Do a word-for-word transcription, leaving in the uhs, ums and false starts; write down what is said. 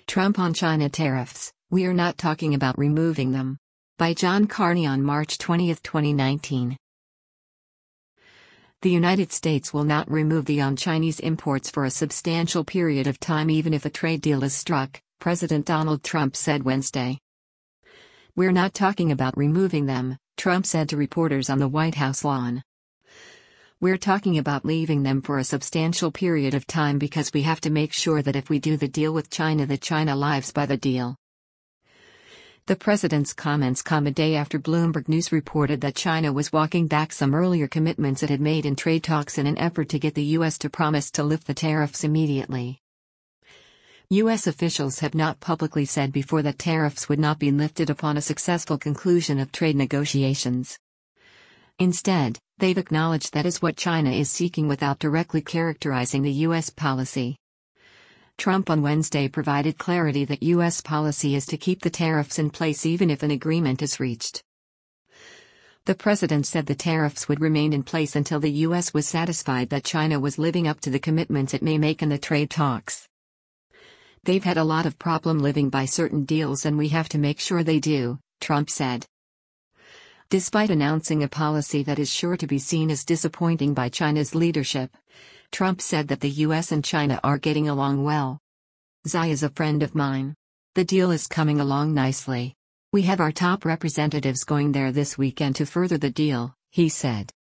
Trump on China tariffs, "We are not talking about removing them." By John Carney on March twentieth, twenty nineteen. The United States will not remove the on Chinese imports for a substantial period of time even if a trade deal is struck, President Donald Trump said Wednesday. "We're not talking about removing them," Trump said to reporters on the White House lawn. "We're talking about leaving them for a substantial period of time because we have to make sure that if we do the deal with China that China lives by the deal." The president's comments come a day after Bloomberg News reported that China was walking back some earlier commitments it had made in trade talks in an effort to get the U S to promise to lift the tariffs immediately. U S officials have not publicly said before that tariffs would not be lifted upon a successful conclusion of trade negotiations. Instead, they've acknowledged that is what China is seeking without directly characterizing the U S policy. Trump on Wednesday provided clarity that U S policy is to keep the tariffs in place even if an agreement is reached. The president said the tariffs would remain in place until the U S was satisfied that China was living up to the commitments it may make in the trade talks. "They've had a lot of problem living by certain deals and we have to make sure they do," Trump said. Despite announcing a policy that is sure to be seen as disappointing by China's leadership, Trump said that the U S and China are getting along well. "Xi is a friend of mine. The deal is coming along nicely. We have our top representatives going there this weekend to further the deal," he said.